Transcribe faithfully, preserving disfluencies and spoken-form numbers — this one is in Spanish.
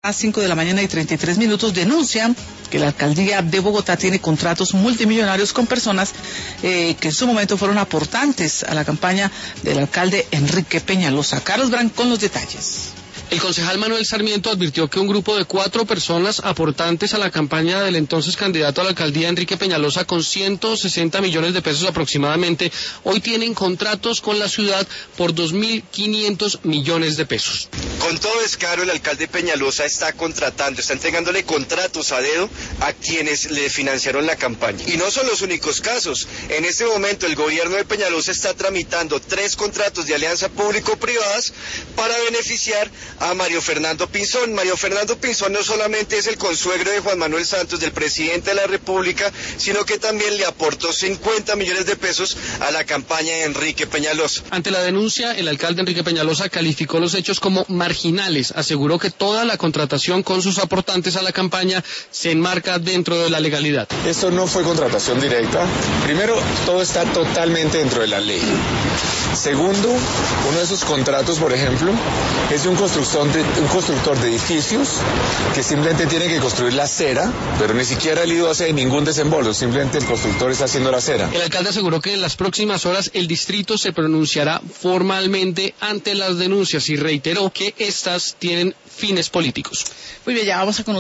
A las cinco de la mañana y treinta y tres minutos denuncian que la alcaldía de Bogotá tiene contratos multimillonarios con personas eh, que en su momento fueron aportantes a la campaña del alcalde Enrique Peñalosa. Carlos Brand con los detalles. El concejal Manuel Sarmiento advirtió que un grupo de cuatro personas aportantes a la campaña del entonces candidato a la alcaldía Enrique Peñalosa con ciento sesenta millones de pesos aproximadamente, hoy tienen contratos con la ciudad por dos mil quinientos millones de pesos. Con todo descaro, el alcalde Peñalosa está contratando, está entregándole contratos a dedo a quienes le financiaron la campaña. Y no son los únicos casos. En este momento el gobierno de Peñalosa está tramitando tres contratos de alianza público-privadas para beneficiar a Mario Fernando Pinzón. Mario Fernando Pinzón no solamente es el consuegro de Juan Manuel Santos, del presidente de la República, sino que también le aportó cincuenta millones de pesos a la campaña de Enrique Peñalosa. Ante la denuncia, el alcalde Enrique Peñalosa calificó los hechos como marginales. Aseguró que toda la contratación con sus aportantes a la campaña se enmarca dentro de la legalidad. Esto no fue contratación directa. Primero, todo está totalmente dentro de la ley. Segundo, uno de esos contratos, por ejemplo, es de un constructor de, un constructor de edificios que simplemente tiene que construir la acera, pero ni siquiera el I D O hace ningún desembolso, simplemente el constructor está haciendo la acera. El alcalde aseguró que en las próximas horas el distrito se pronunciará formalmente ante las denuncias y reiteró que estas tienen fines políticos. Muy bien, ya vamos a conocer